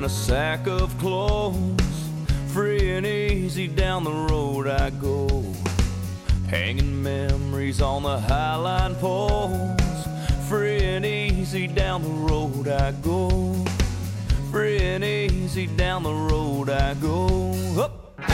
a sack of clothes. Free and easy down the road I go, hanging memories on the highline poles. Free and easy down the road I go, free and easy down the road I go. Up.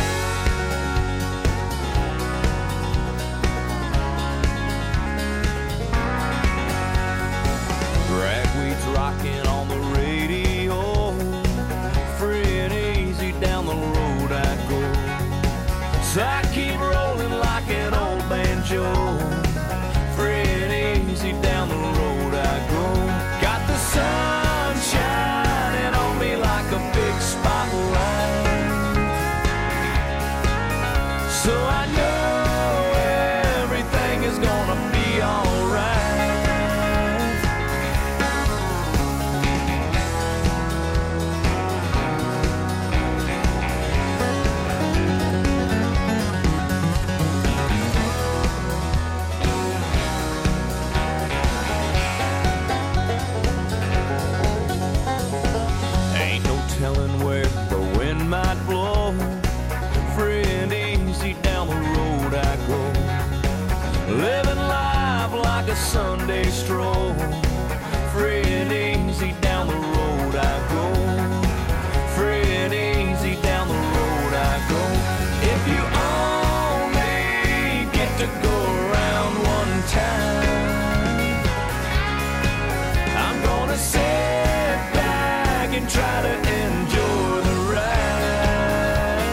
Ragweed's rocking on the radio, free and easy down the road I go. So I keep rolling like an old banjo, free and easy down the road I go. Got the sun shining on me like a big spotlight, so I know everything is gonna be alright. Telling where the wind might blow, free and easy down the road I go, living life like a Sunday stroll. Free and easy down the road I go, free and easy down the road I go. If you only get to go around one time, I'm gonna sit back and try to enjoy the ride.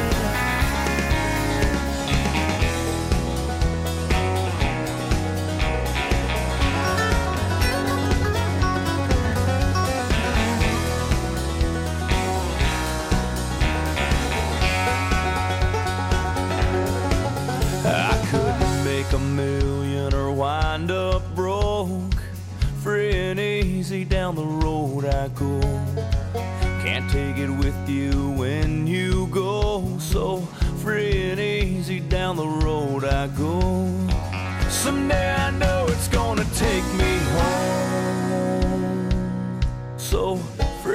I couldn't make a million or wind up broke, free and easy down the road I go. Can't take it with you when you go, so free and easy down the road I go. Someday I know it's gonna take me home, so free